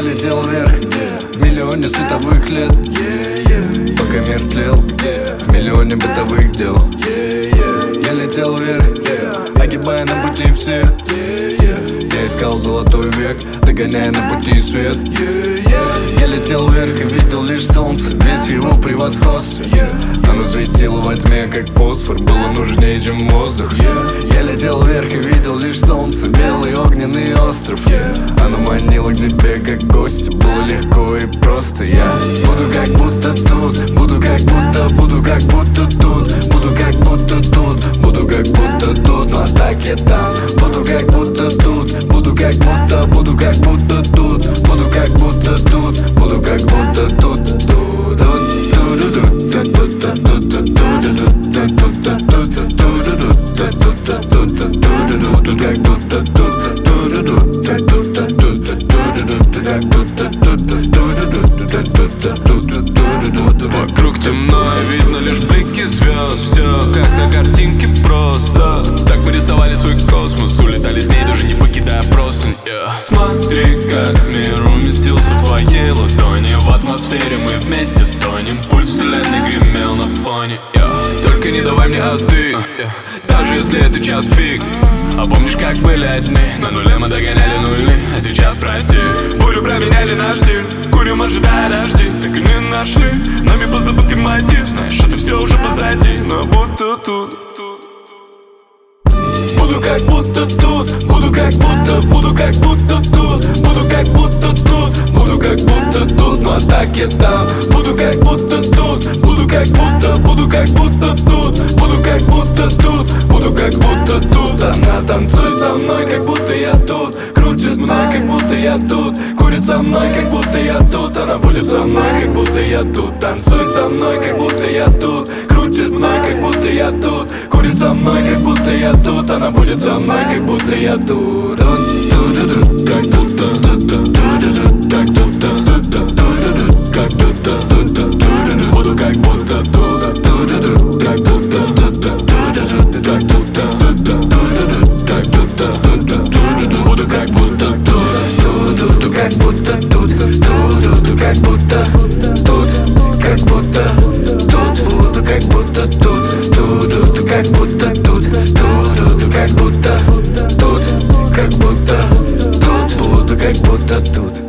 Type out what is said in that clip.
летел вверх, в миллионе световых лет, пока мир тлел, в миллионе бытовых дел. Я летел вверх, огибая на пути всех. Я искал золотой век, догоняя на пути свет. Я летел вверх и видел лишь солнце, весь его превосходстве. Оно светило во тьме, как фосфор, было нужнее, чем воздух. Я летел вверх и видел лишь солнце, белый огненный остров. Оно манило к себе, как гости, было легко и просто. Я буду как будто тут, буду как будто, буду как будто тут, буду как будто тут, буду как будто тут, но так я там. Буду как будто тут, буду как будто, буду как будто тут, буду как будто тут, буду как будто тут. Вокруг темно, и видно лишь блики звезд. Все как на картинке просто. Так мы рисовали свой космос, улетали с ней, даже не покидая простынь. Смотри, как мир уместился в твоей ладони. В атмосфере мы вместе тонем, пульс вселенной гремел на фоне. Только не давай мне остыть, даже если это час пик. А помнишь, как были одни? На нуле мы догоняли нули, а сейчас прости. Бурю променяли наш стиль, курим, ожидая дожди. Так и не нашли нами позабытый мотив. Знаешь, это все уже позади, но будто тут. Буду как будто тут, буду как будто, буду как будто тут, буду как будто тут, буду как будто тут, но так я там. Буду как будто тут, буду как будто, буду как будто тут, буду как будто тут, буду как будто тут. Она танцует со мной, как будто я тут, крутит мной, как будто я тут, курит со мной, как будто я тут. Она будет со мной, как будто я тут, танцует со мной, как будто я тут, крутит мной, как будто я тут, курит со мной, как будто я тут. Она будет со мной, как будто я тут. Как будто, как будто, как будто, буду как будто тут, как будто, как будто, как будто, буду как будто тут, как будто тут, как будто тут, как будто тут, буду как будто тут, как будто тут, как будто тут, как будто тут, буду как будто тут.